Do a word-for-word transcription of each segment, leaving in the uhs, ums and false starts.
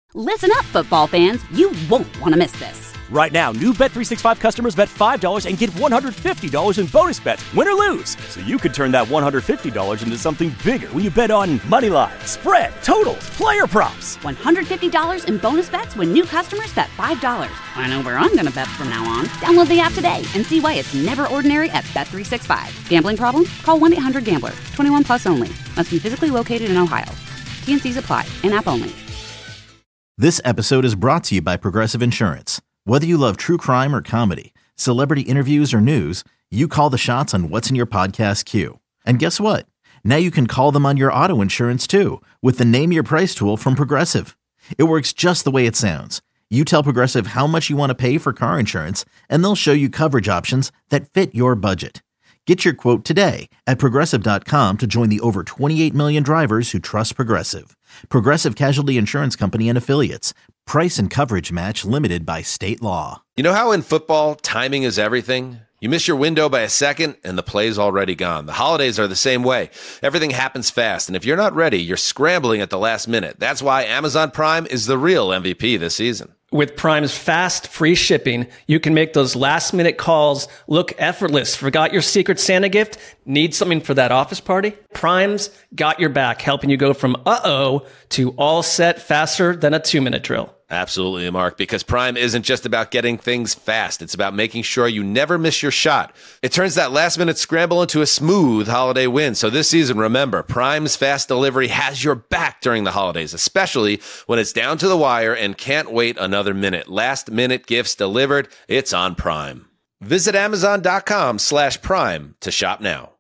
Listen up, football fans. You won't want to miss this. Right now, new Bet three sixty-five customers bet five dollars and get one hundred fifty dollars in bonus bets, win or lose. So you could turn that one hundred fifty dollars into something bigger when you bet on money line, spread, totals, player props. one hundred fifty dollars in bonus bets when new customers bet five dollars. I know where I'm going to bet from now on. Download the app today and see why it's never ordinary at Bet three sixty-five. Gambling problem? Call one eight hundred gambler. twenty-one plus only. Must be physically located in Ohio. T N Cs apply. In-app only. This episode is brought to you by Progressive Insurance. Whether you love true crime or comedy, celebrity interviews or news, you call the shots on what's in your podcast queue. And guess what? Now you can call them on your auto insurance too with the Name Your Price tool from Progressive. It works just the way it sounds. You tell Progressive how much you want to pay for car insurance, and they'll show you coverage options that fit your budget. Get your quote today at Progressive dot com to join the over twenty-eight million drivers who trust Progressive. Progressive Casualty Insurance Company and Affiliates. Price and coverage match limited by state law. You know how in football, timing is everything? You miss your window by a second, and the play's already gone. The holidays are the same way. Everything happens fast, and if you're not ready, you're scrambling at the last minute. That's why Amazon Prime is the real M V P this season. With Prime's fast, free shipping, you can make those last-minute calls look effortless. Forgot your Secret Santa gift? Need something for that office party? Prime's got your back, helping you go from uh-oh to all set faster than a two-minute drill. Absolutely, Mark, because Prime isn't just about getting things fast. It's about making sure you never miss your shot. It turns that last-minute scramble into a smooth holiday win. So this season, remember, Prime's fast delivery has your back during the holidays, especially when it's down to the wire and can't wait another minute. Last-minute gifts delivered. It's on Prime. Visit Amazon.com slash Prime to shop now.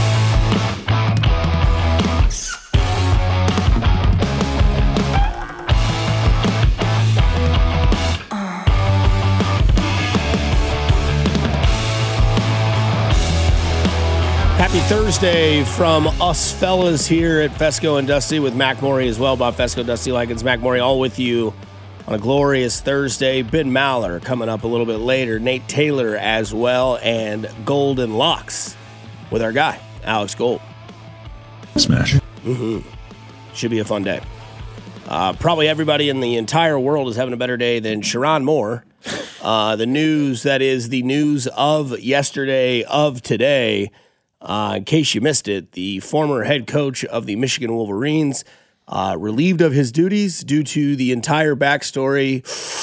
Happy Thursday from us fellas here at Fesco and Dusty with Mac Morey as well. Bob Fesco, Dusty Likens, Mac Morey, all with you on a glorious Thursday. Ben Maller coming up a little bit later. Nate Taylor as well, and Golden Locks with our guy, Alex Gold. Smash. Mm-hmm. Should be a fun day. Uh, probably everybody in the entire world is having a better day than Sherrone Moore. Uh, the news that is the news of yesterday, of today. Uh, in case you missed it, the former head coach of the Michigan Wolverines uh, relieved of his duties due to the entire backstory.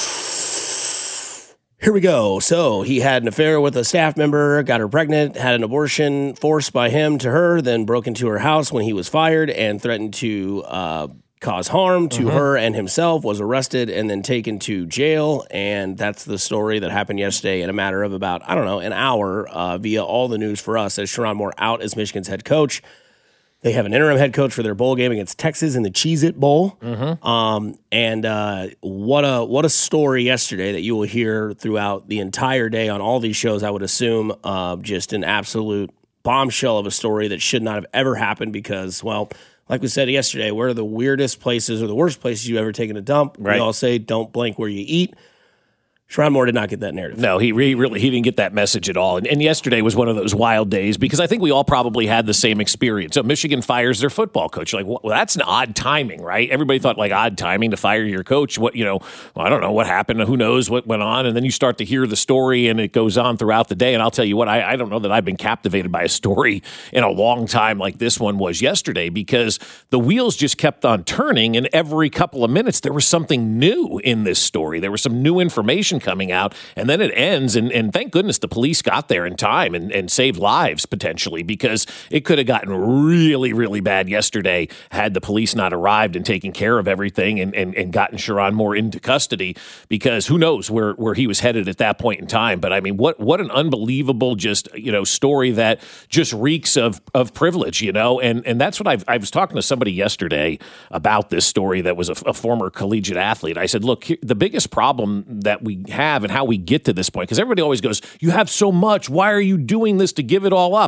Here we go. So he had an affair with a staff member, got her pregnant, had an abortion forced by him to her, then broke into her house when he was fired and threatened to uh, cause harm to mm-hmm. her and himself, was arrested and then taken to jail. And that's the story that happened yesterday in a matter of about, I don't know, an hour uh, via all the news for us as Sherrone Moore out as Michigan's head coach. They have an interim head coach for their bowl game against Texas in the Cheez-It Bowl. Mm-hmm. Um, and uh, what a what a story yesterday that you will hear throughout the entire day on all these shows, I would assume. Uh, just an absolute bombshell of a story that should not have ever happened because, well, like we said yesterday, where are the weirdest places or the worst places you ever taken a dump? Right. We all say don't blink where you eat. Sherrone Moore did not get that narrative. No, he re- really he didn't get that message at all. And, and yesterday was one of those wild days because I think we all probably had the same experience. So Michigan fires their football coach. You're like, well, that's an odd timing, right? Everybody thought like odd timing to fire your coach. What, you know, well, I don't know what happened. Who knows what went on? And then you start to hear the story and it goes on throughout the day. And I'll tell you what, I, I don't know that I've been captivated by a story in a long time like this one was yesterday because the wheels just kept on turning and every couple of minutes there was something new in this story. There was some new information coming out, and then it ends, and, and thank goodness the police got there in time and, and saved lives, potentially, because it could have gotten really, really bad yesterday had the police not arrived and taken care of everything and, and, and gotten Sherrone Moore into custody, because who knows where, where he was headed at that point in time. But, I mean, what what an unbelievable just, you know, story that just reeks of of privilege, you know, and, and that's what I've, I was talking to somebody yesterday about this story that was a, a former collegiate athlete. I said, look, the biggest problem that we have and how we get to this point, because everybody always goes, you have so much, why are you doing this to give it all up?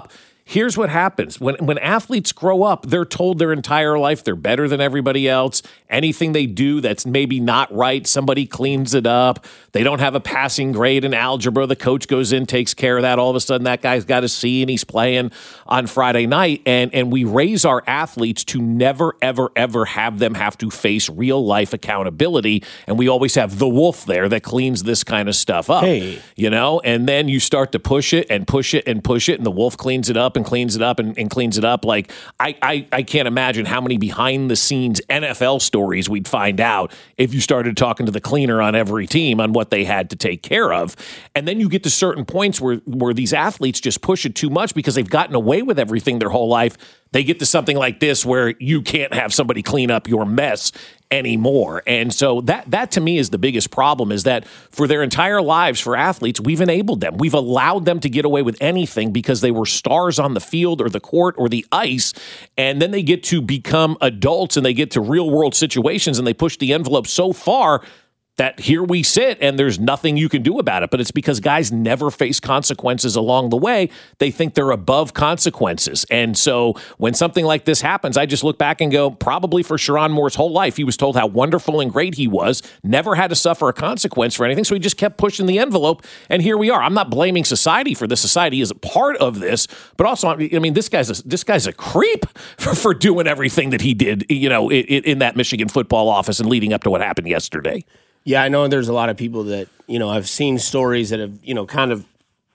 here's what happens. When when athletes grow up, they're told their entire life they're better than everybody else. Anything they do that's maybe not right, somebody cleans it up. They don't have a passing grade in algebra. The coach goes in, takes care of that. All of a sudden, that guy's got a C and he's playing on Friday night. And, and we raise our athletes to never, ever, ever have them have to face real life accountability. And we always have the wolf there that cleans this kind of stuff up. Hey. You know, and then you start to push it and push it and push it, and the wolf cleans it up and cleans it up and, and cleans it up. Like, I, I, I can't imagine how many behind-the-scenes N F L stories we'd find out if you started talking to the cleaner on every team on what they had to take care of. And then you get to certain points where, where these athletes just push it too much because they've gotten away with everything their whole life. They get to something like this where you can't have somebody clean up your mess anymore. And so that that to me is the biggest problem, is that for their entire lives, for athletes, we've enabled them. We've allowed them to get away with anything because they were stars on the field or the court or the ice. And then they get to become adults and they get to real world situations and they push the envelope so far that here we sit and there's nothing you can do about it. But it's because guys never face consequences along the way. They think they're above consequences. And so when something like this happens, I just look back and go, probably for Sherrone Moore's whole life, he was told how wonderful and great he was, never had to suffer a consequence for anything. So he just kept pushing the envelope. And here we are. I'm not blaming society for this. Society is a part of this. But also, I mean, this guy's a, this guy's a creep for, for doing everything that he did, you know, in, in that Michigan football office and leading up to what happened yesterday. Yeah, I know there's a lot of people that, you know, I've seen stories that have, you know, kind of,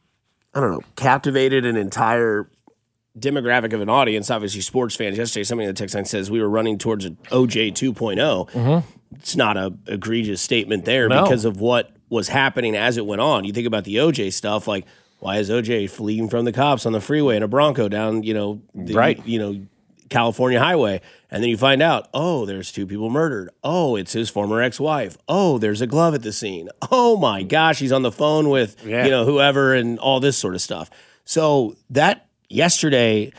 I don't know, captivated an entire demographic of an audience. Obviously, sports fans. Yesterday, somebody in the text line says we were running towards an O J two point oh. Mm-hmm. It's not a egregious statement there no. because of what was happening as it went on. You think about the O J stuff, like, why is O J fleeing from the cops on the freeway in a Bronco down, you know, the, right. you know, California highway? And then you find out, oh, there's two people murdered. Oh, it's his former ex-wife. Oh, there's a glove at the scene. Oh my gosh, he's on the phone with, yeah. you know, whoever and all this sort of stuff. So that yesterday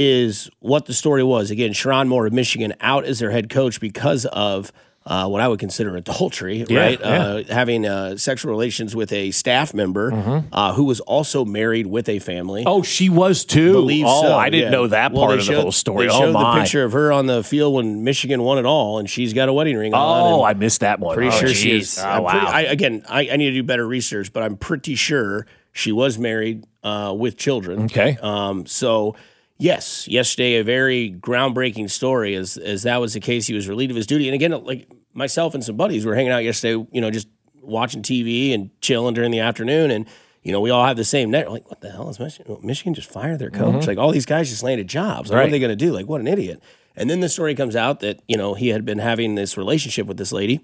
is what the story was. Again, Sherrone Moore of Michigan out as their head coach because of Uh, what I would consider adultery, yeah, right? Yeah. Uh, having uh, sexual relations with a staff member mm-hmm. uh, who was also married with a family. Oh, she was too? Believe oh, so. I didn't yeah. know that well, part of showed, the whole story. They oh, showed my. the picture of her on the field when Michigan won it all, and she's got a wedding ring on. Oh, I missed that one. Pretty oh, sure geez. she is. Oh, wow. Pretty, I, again, I, I need to do better research, but I'm pretty sure she was married uh, with children. Okay. Um, so... Yes, yesterday a very groundbreaking story. As as that was the case, he was relieved of his duty. And again, like myself and some buddies were hanging out yesterday, you know, just watching T V and chilling during the afternoon. And you know, we all have the same net. We're like, what the hell is Michigan? Michigan just fired their coach. Mm-hmm. Like all these guys just landed jobs. Like, right. What are they going to do? Like, what an idiot! And then the story comes out that you know he had been having this relationship with this lady,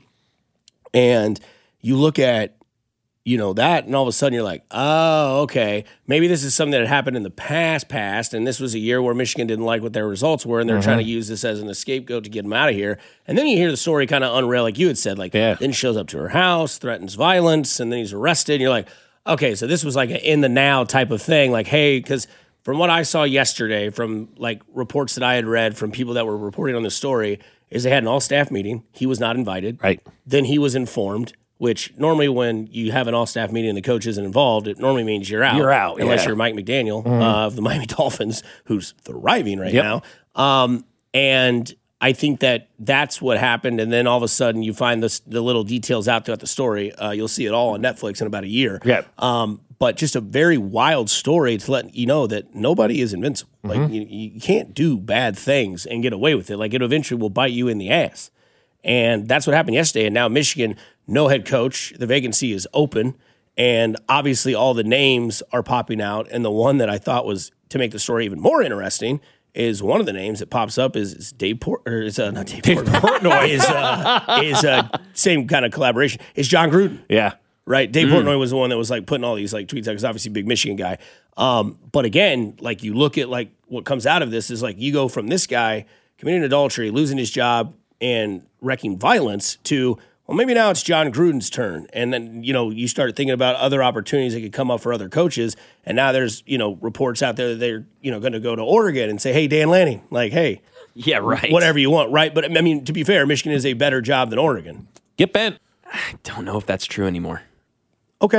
and you look at. You know, that, and all of a sudden you're like, oh, okay, maybe this is something that had happened in the past, past, and this was a year where Michigan didn't like what their results were, and they're mm-hmm. trying to use this as an scapegoat to get them out of here. And then you hear the story kind of unrail, like you had said, like, yeah. then he shows up to her house, threatens violence, and then he's arrested, and you're like, okay, so this was like an in the now type of thing, like, hey, because from what I saw yesterday, from like reports that I had read from people that were reporting on the story, is they had an all-staff meeting, he was not invited, right? Then he was informed, which normally when you have an all-staff meeting and the coach isn't involved, it normally means you're out. You're out, Unless yeah. you're Mike McDaniel mm-hmm. uh, of the Miami Dolphins, who's thriving right yep. now. Um, and I think that that's what happened. And then all of a sudden you find this, the little details out throughout the story. Uh, you'll see it all on Netflix in about a year. Yeah. Um, but just a very wild story to let you know that nobody is invincible. Mm-hmm. Like you, you can't do bad things and get away with it. Like it eventually will bite you in the ass. And that's what happened yesterday. And now Michigan, no head coach. The vacancy is open. And obviously all the names are popping out. And the one that I thought was, to make the story even more interesting, is one of the names that pops up is, is Dave Port, or is uh, not Dave, Dave Portnoy. is uh, is uh, same kind of collaboration. Is John Gruden. Yeah. Right? Dave mm. Portnoy was the one that was like putting all these like tweets out, because obviously big Michigan guy. Um, but again, like you look at like what comes out of this is like you go from this guy committing adultery, losing his job, and wrecking violence to, well, maybe now it's John Gruden's turn. And then, you know, you start thinking about other opportunities that could come up for other coaches. And now there's, you know, reports out there that they're, you know, going to go to Oregon and say, hey, Dan Lanning, like, hey. Yeah, right. Whatever you want, right? But I mean, to be fair, Michigan is a better job than Oregon. Get bent. I don't know if that's true anymore. Okay.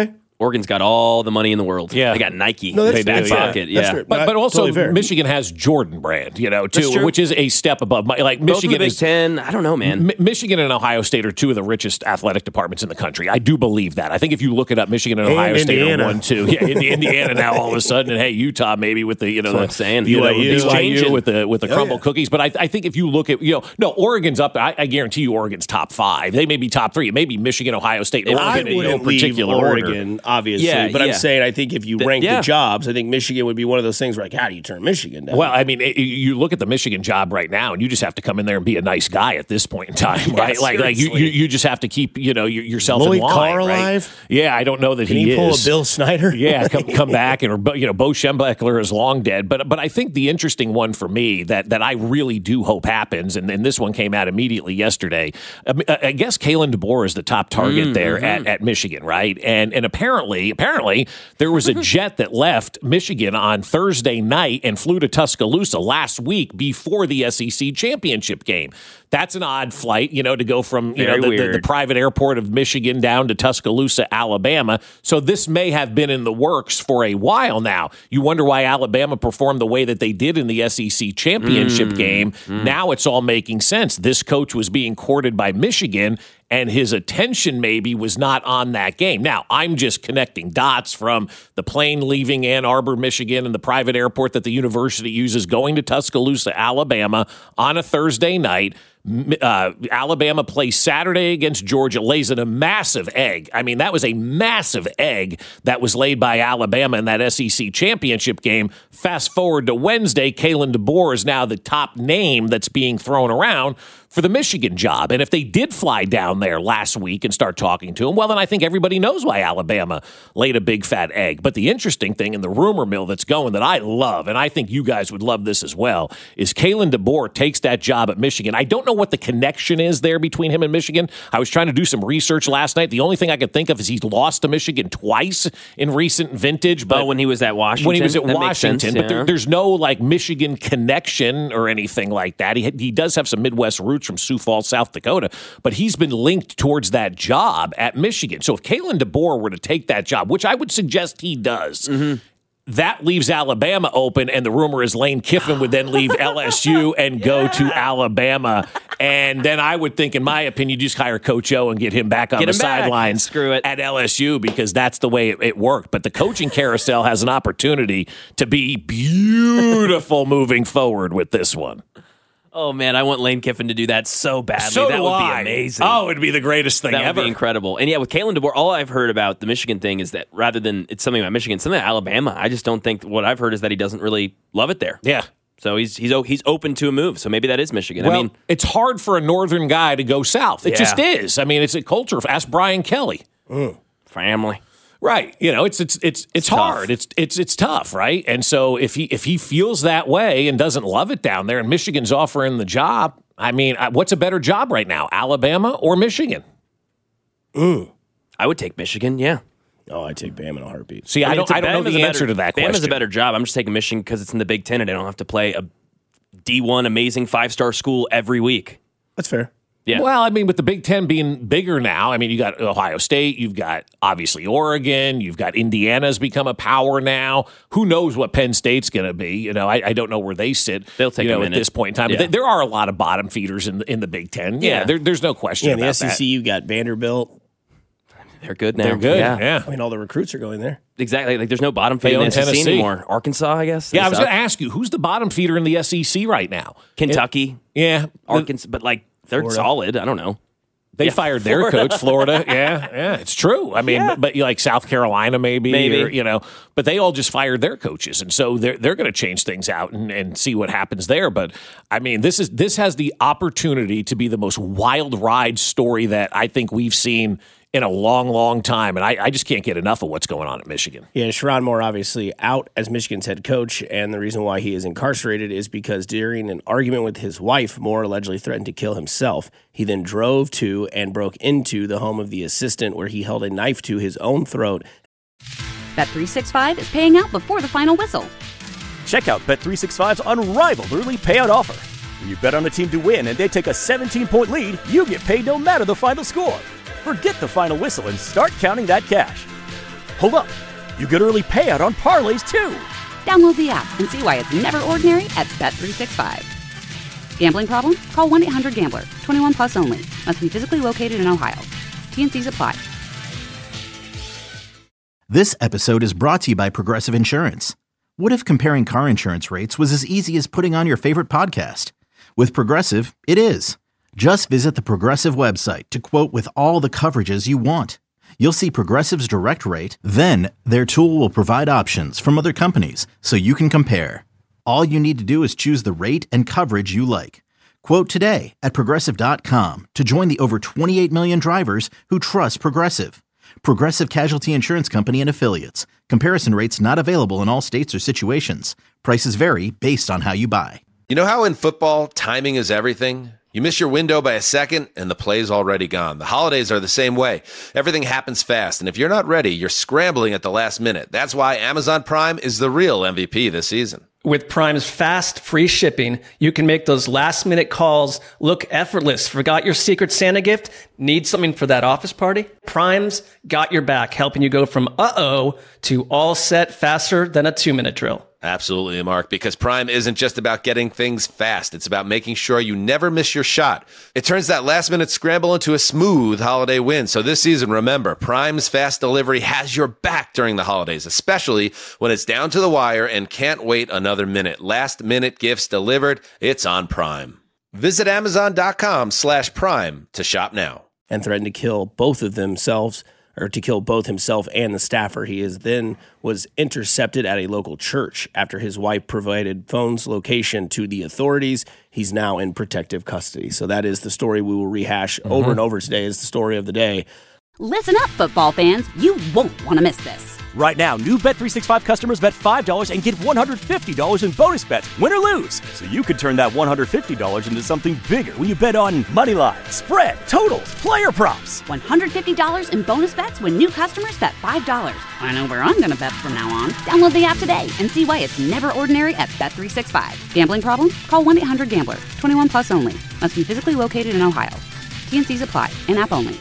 Oregon's got all the money in the world. Yeah. They got Nike No, that's in their fair. pocket. Yeah. Yeah. That's But, but also, Totally fair. Michigan has Jordan Brand, you know, That's too, true. which is a step above. My, like Both of the Michigan Big is Ten, I don't know, man. Mi- Michigan and Ohio State are two of the richest athletic departments in the country. I do believe that. I think if you look it up, Michigan and, And Ohio State Indiana. are one, two. Yeah, Indi- Indiana now all of a sudden, and hey, Utah maybe with the you know That's what the, I'm saying. you know, B Y U. the It's B Y U changing. with the with the Oh, crumble yeah. cookies. But I, I think if you look at you know no Oregon's up. I, I guarantee you Oregon's top five. They may be top three. It may be Michigan, Ohio State, and I Oregon in no wouldn't leave particular Oregon, order. obviously. Yeah, but yeah. I'm saying I think if you Th- rank yeah. the jobs, I think Michigan would be one of those things where, like, how do you turn Michigan down? Well, I mean, it, you look at the Michigan job right now, and you just have to come in there and be a nice guy at this point in time, right? Like, like you, you, you just have to keep, you know, your- yourself Lloyd in line, Carr right? alive? Yeah, I don't know that Can he, he pull is. a Bill Snyder? Yeah, come come back, and or you know, Bo Schembechler is long dead. But but I think the interesting one for me that that I really do hope happens, and, and this one came out immediately yesterday. I, I guess Kalen DeBoer is the top target Mm-hmm. there at, at Michigan, right? And and apparently apparently there was a jet that left Michigan on Thursday night and flew to Tuscaloosa last week before the S E C championship game. That's an odd flight, you know, to go from you Very know the, the, the weird. private airport of Michigan down to Tuscaloosa, Alabama. So this may have been in the works for a while now. You wonder why Alabama performed the way that they did in the S E C championship Mm. game. Now it's all making sense. This coach was being courted by Michigan, and his attention maybe was not on that game. Now, I'm just connecting dots from the plane leaving Ann Arbor, Michigan, and the private airport that the university uses going to Tuscaloosa, Alabama on a Thursday night. Uh, Alabama plays Saturday against Georgia, lays in a massive egg. I mean, that was a massive egg that was laid by Alabama in that S E C championship game. Fast forward to Wednesday, Kalen DeBoer is now the top name that's being thrown around for the Michigan job. And if they did fly down there last week and start talking to him, well, then I think everybody knows why Alabama laid a big fat egg. But the interesting thing in the rumor mill that's going that I love, and I think you guys would love this as well, is Kalen DeBoer takes that job at Michigan. I don't know what the connection is there between him and Michigan. I was trying to do some research last night. The only thing I could think of is he's lost to Michigan twice in recent vintage. But Oh, when he was at Washington? When he was at That makes Washington. sense, But there, yeah. there's no like Michigan connection or anything like that. He, he does have some Midwest roots from Sioux Falls, South Dakota, but he's been linked towards that job at Michigan. So if Kalen DeBoer were to take that job, which I would suggest he does, Mm-hmm. that leaves Alabama open, and the rumor is Lane Kiffin would then leave L S U and go to Alabama. And then I would think, in my opinion, you just hire Coach O and get him back on Get the him back. sidelines Screw it. at L S U, because that's the way it, it worked. But the coaching carousel has an opportunity to be beautiful moving forward with this one. Oh, man, I want Lane Kiffin to do that so badly. So that do would I. be amazing. Oh, it'd be the greatest thing that ever. would be incredible. And yeah, with Kalen DeBoer, all I've heard about the Michigan thing is that rather than it's something about Michigan, something about Alabama, I just don't think what I've heard is that he doesn't really love it there. Yeah. So he's he's o- he's open to a move. So maybe that is Michigan. Well, I mean, it's hard for a northern guy to go south. It Yeah. just is. I mean, it's a culture. Ask Brian Kelly. family. Right. You know, it's it's it's it's hard. It's it's it's tough, right? And so if he if he feels that way and doesn't love it down there, and Michigan's offering the job, I mean, uh, what's a better job right now, Alabama or Michigan? I would take Michigan. Yeah. Oh, I take Bama in a heartbeat. See, I, mean, don't it's a- I don't know Bama's the a answer better- to that Bama's question. a better job. I'm just taking Michigan because it's in the Big Ten and I don't have to play a D one amazing five star school every week. That's fair. Yeah. Well, I mean, with the Big Ten being bigger now, I mean, you got Ohio State, you've got obviously Oregon, you've got Indiana's become a power now. Who knows what Penn State's going to be? You know, I, I don't know where they sit. They'll take you know, a at minute. this point in time. Yeah. But th- there are a lot of bottom feeders in the, in the Big Ten. Yeah, Yeah. there, there's no question Yeah, in the about S E C, that. you got Vanderbilt. They're good now. They're good. Yeah. Yeah. I mean, all the recruits are going there. Exactly. Like there's no bottom They feed in the own S E C Tennessee. anymore. Arkansas, I guess. Yeah, They I was suck. going to ask you, who's the bottom feeder in the S E C right now? Kentucky, Yeah, Arkansas, but like they're Florida. solid. I don't know. They Yeah, fired their Florida. coach, Florida. Yeah, yeah, it's true. I mean, Yeah. but, but you like South Carolina, maybe, Maybe. or, you know, but they all just fired their coaches, and so they're they're going to change things out and, and see what happens there. But I mean, this is this has the opportunity to be the most wild ride story that I think we've seen in a long, long time, and I, I just can't get enough of what's going on at Michigan. Yeah, Sherrod Moore obviously out as Michigan's head coach, and the reason why he is incarcerated is because during an argument with his wife, Moore allegedly threatened to kill himself. He then drove to and broke into the home of the assistant where he held a knife to his own throat. Bet three sixty-five is paying out before the final whistle. Check out Bet three sixty-five's unrivaled early payout offer. When you bet on a team to win and they take a seventeen-point lead, you get paid no matter the final score. Forget the final whistle and start counting that cash. Hold up. You get early payout on parlays, too. Download the app and see why it's never ordinary at Bet three sixty-five. Gambling problem? Call one eight hundred gambler. twenty-one plus only. Must be physically located in Ohio. T N Cs apply. This episode is brought to you by Progressive Insurance. What if comparing car insurance rates was as easy as putting on your favorite podcast? With Progressive, it is. Just visit the Progressive website to quote with all the coverages you want. You'll see Progressive's direct rate, then their tool will provide options from other companies so you can compare. All you need to do is choose the rate and coverage you like. Quote today at Progressive dot com to join the over twenty-eight million drivers who trust Progressive. Progressive Casualty Insurance Company and Affiliates. Comparison rates not available in all states or situations. Prices vary based on how you buy. You know how in football, timing is everything? You miss your window by a second, and the play's already gone. The holidays are the same way. Everything happens fast, and if you're not ready, you're scrambling at the last minute. That's why Amazon Prime is the real M V P this season. With Prime's fast, free shipping, you can make those last-minute calls look effortless. Forgot your Secret Santa gift? Need something for that office party? Prime's got your back, helping you go from uh-oh to all set faster than a two-minute drill. Absolutely, Mark, because Prime isn't just about getting things fast. It's about making sure you never miss your shot. It turns that last-minute scramble into a smooth holiday win. So this season, remember, Prime's fast delivery has your back during the holidays, especially when it's down to the wire and can't wait another minute. Last-minute gifts delivered, it's on Prime. Visit Amazon.com slash Prime to shop now. And threatened to kill both of themselves, or to kill both himself and the staffer. He is then was intercepted at a local church after his wife provided phone's location to the authorities. He's now in protective custody. So that is the story we will rehash mm-hmm. over and over today. Is the story of the day. Listen up, football fans. You won't want to miss this. Right now, new Bet three sixty-five customers bet five dollars and get one hundred fifty dollars in bonus bets, win or lose. So you could turn that one hundred fifty dollars into something bigger when you bet on money line, spread, totals, player props. one hundred fifty dollars in bonus bets when new customers bet five dollars. I know where I'm going to bet from now on. Download the app today and see why it's never ordinary at Bet three sixty-five. Gambling problem? Call one eight hundred gambler. twenty-one plus only. Must be physically located in Ohio. T N Cs apply. In-app only.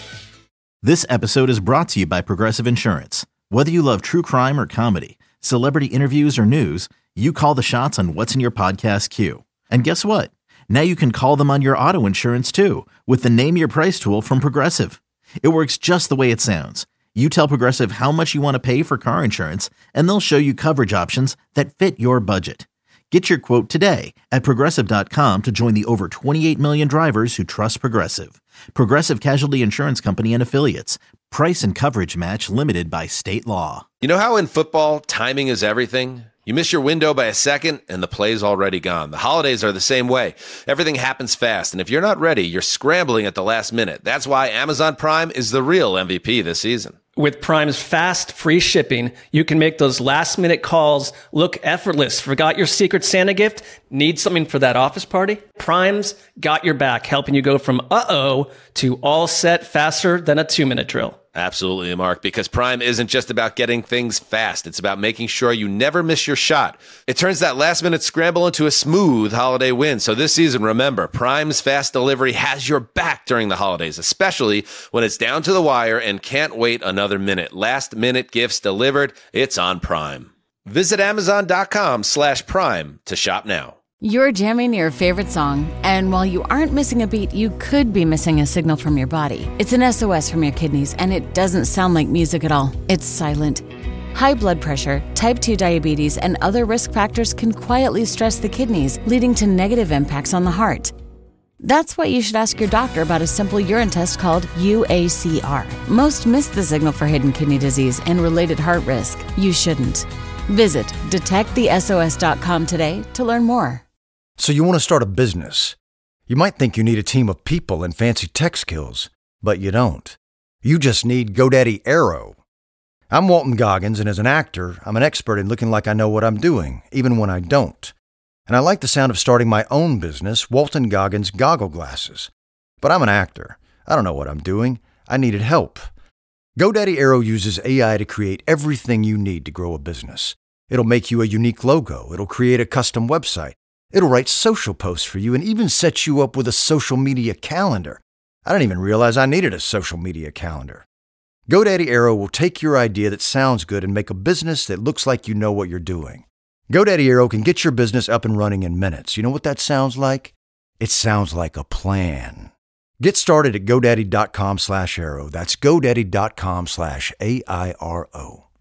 This episode is brought to you by Progressive Insurance. Whether you love true crime or comedy, celebrity interviews or news, you call the shots on what's in your podcast queue. And guess what? Now you can call them on your auto insurance too with the Name Your Price tool from Progressive. It works just the way it sounds. You tell Progressive how much you want to pay for car insurance, and they'll show you coverage options that fit your budget. Get your quote today at Progressive dot com to join the over twenty-eight million drivers who trust Progressive. Progressive Casualty Insurance Company and Affiliates. Price and coverage match limited by state law. You know how in football, timing is everything? You miss your window by a second, and the play's already gone. The holidays are the same way. Everything happens fast, and if you're not ready, you're scrambling at the last minute. That's why Amazon Prime is the real M V P this season. With Prime's fast, free shipping, you can make those last-minute calls look effortless. Forgot your Secret Santa gift? Need something for that office party? Prime's got your back, helping you go from uh-oh to all set faster than a two-minute drill. Absolutely, Mark, because Prime isn't just about getting things fast. It's about making sure you never miss your shot. It turns that last-minute scramble into a smooth holiday win. So this season, remember, Prime's fast delivery has your back during the holidays, especially when it's down to the wire and can't wait another minute. Last-minute gifts delivered, it's on Prime. Visit Amazon.com slash Prime to shop now. You're jamming your favorite song, and while you aren't missing a beat, you could be missing a signal from your body. It's an S O S from your kidneys, and it doesn't sound like music at all. It's silent. High blood pressure, type two diabetes, and other risk factors can quietly stress the kidneys, leading to negative impacts on the heart. That's why you should ask your doctor about a simple urine test called U A C R. Most miss the signal for hidden kidney disease and related heart risk. You shouldn't. Visit detect the S O S dot com today to learn more. So you want to start a business. You might think you need a team of people and fancy tech skills, but you don't. You just need GoDaddy Aero. I'm Walton Goggins, and as an actor, I'm an expert in looking like I know what I'm doing, even when I don't. And I like the sound of starting my own business, Walton Goggins Goggle Glasses. But I'm an actor. I don't know what I'm doing. I needed help. GoDaddy Aero uses A I to create everything you need to grow a business. It'll make you a unique logo. It'll create a custom website. It'll write social posts for you and even set you up with a social media calendar. I didn't even realize I needed a social media calendar. GoDaddy Aero will take your idea that sounds good and make a business that looks like you know what you're doing. GoDaddy Aero can get your business up and running in minutes. You know what that sounds like? It sounds like a plan. Get started at GoDaddy.com slash Aero. That's GoDaddy.com slash A I R O.